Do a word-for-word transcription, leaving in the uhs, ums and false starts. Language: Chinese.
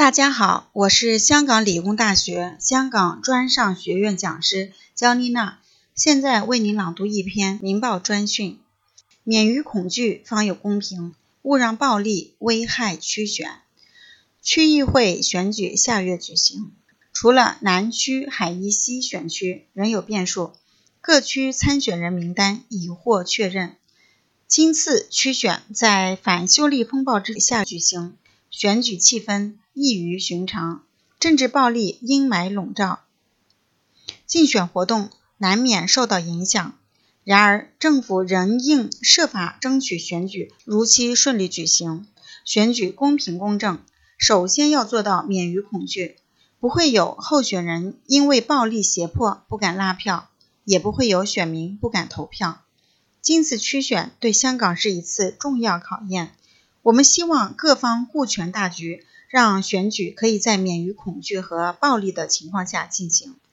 大家好，我是香港理工大学香港专上学院讲师焦妮娜，现在为您朗读一篇民报专讯。免于恐惧方有公平，勿让暴力危害区选。区议会选举下月举行，除了南区海怡西选区仍有变数，各区参选人名单已获确认。今次区选在反修例风暴之下举行，选举气氛异于寻常，政治暴力阴霾笼罩，竞选活动难免受到影响。然而，政府仍应设法争取选举如期顺利举行，选举公平公正。首先要做到免于恐惧，不会有候选人因为暴力胁迫不敢拉票，也不会有选民不敢投票。今次区选对香港是一次重要考验，我们希望各方顾全大局，让选举可以在免于恐惧和暴力的情况下进行。